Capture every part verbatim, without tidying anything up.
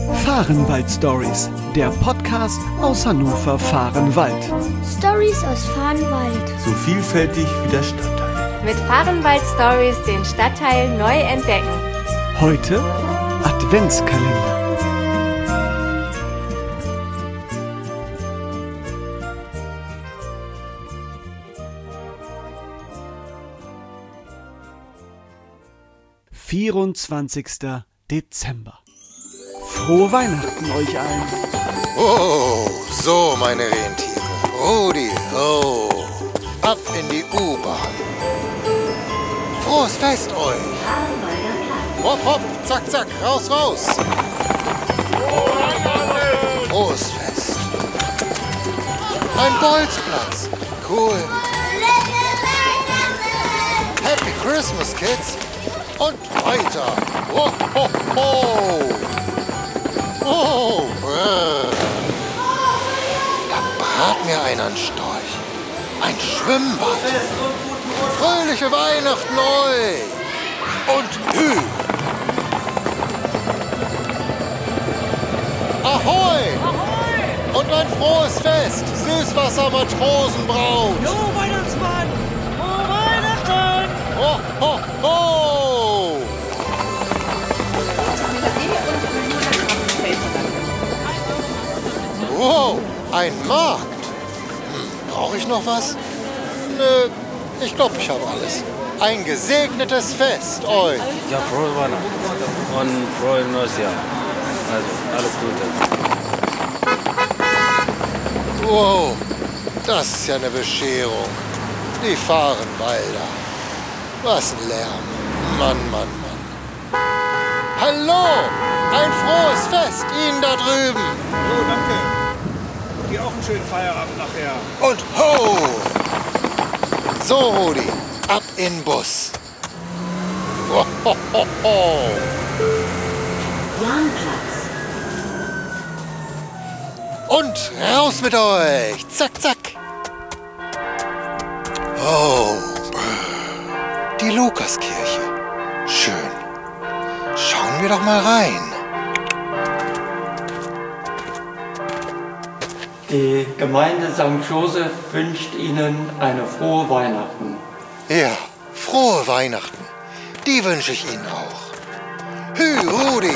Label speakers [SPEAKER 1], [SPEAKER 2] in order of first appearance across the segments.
[SPEAKER 1] Fahrenwald Stories, der Podcast aus Hannover Fahrenwald.
[SPEAKER 2] Stories aus Fahrenwald.
[SPEAKER 3] So vielfältig wie der Stadtteil.
[SPEAKER 4] Mit Fahrenwald Stories den Stadtteil neu entdecken.
[SPEAKER 1] Heute Adventskalender. vierundzwanzigster Dezember. Frohe Weihnachten euch allen.
[SPEAKER 5] Oh, so meine Rentiere. Rudi, oh. Ab in die U-Bahn. Frohes Fest euch. Hopp, hopp, zack, zack, raus, raus. Frohes Fest. Ein Bolzplatz. Cool. Happy Christmas, Kids. Und weiter. Ho, ho, ho. Oh, äh. Da brat mir einer einen Storch. Ein Schwimmbad. Fröhliche Weihnachten euch. Und Hü. Ahoi. Und ein frohes Fest. Süßwasser-Matrosenbraut.
[SPEAKER 6] Jo, Weihnachtsmann. Frohe Weihnachten.
[SPEAKER 5] Ho, ho, ho. Wow, ein Markt. Hm, brauche ich noch was? Nö, ich glaube, ich habe alles. Ein gesegnetes Fest euch.
[SPEAKER 7] Ja, frohe Weihnachten und frohe neues Jahr. Also, alles Gute.
[SPEAKER 5] Wow, das ist ja eine Bescherung. Die Fahrenwalder. Was ein Lärm. Mann, Mann, Mann. Hallo, ein frohes Fest Ihnen da drüben.
[SPEAKER 6] Oh, danke. Dir auch einen schönen Feierabend nachher.
[SPEAKER 5] Und ho! So, Rudi, ab in Bus. Ho, ho, ho, ho. Und raus mit euch. Zack, zack. Oh, die Lukaskirche. Schön. Schauen wir doch mal rein.
[SPEAKER 8] Die Gemeinde Sankt Joseph wünscht Ihnen eine frohe Weihnachten.
[SPEAKER 5] Ja, frohe Weihnachten. Die wünsche ich Ihnen auch. Hü, Rudi.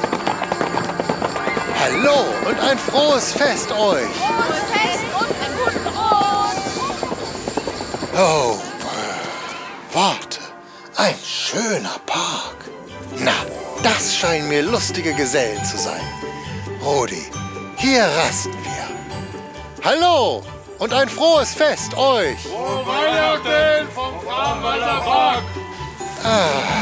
[SPEAKER 5] Hallo und ein frohes Fest euch.
[SPEAKER 4] Frohes Fest und einen guten Rutsch.
[SPEAKER 5] Oh, warte. Ein schöner Park. Na, das scheinen mir lustige Gesellen zu sein. Rudi, hier rasten wir. Hallo und ein frohes Fest euch.
[SPEAKER 3] Frohe Weihnachten vom Fahrenwalder Park.
[SPEAKER 5] Ah,